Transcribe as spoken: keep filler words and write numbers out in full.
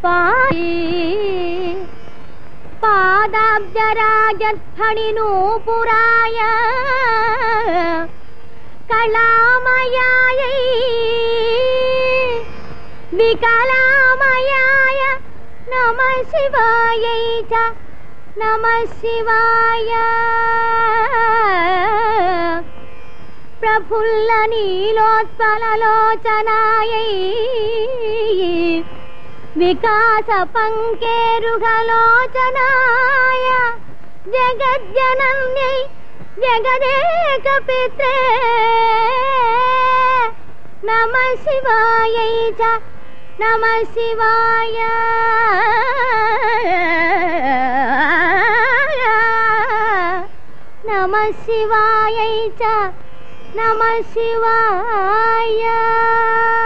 पादाब्जराजध्वनिनूपुराय कलामयायै विकलामयाय नमः शिवायै च नमः शिवाय प्रफुल्लनीलोत्पललोचनायै विकासपङ्केरुघलोचनाय जगज्जनन्यै जगदेकपित्रे नमः शिवायै च नमः शिवाय नमः शिवायै च नमः शिवाय।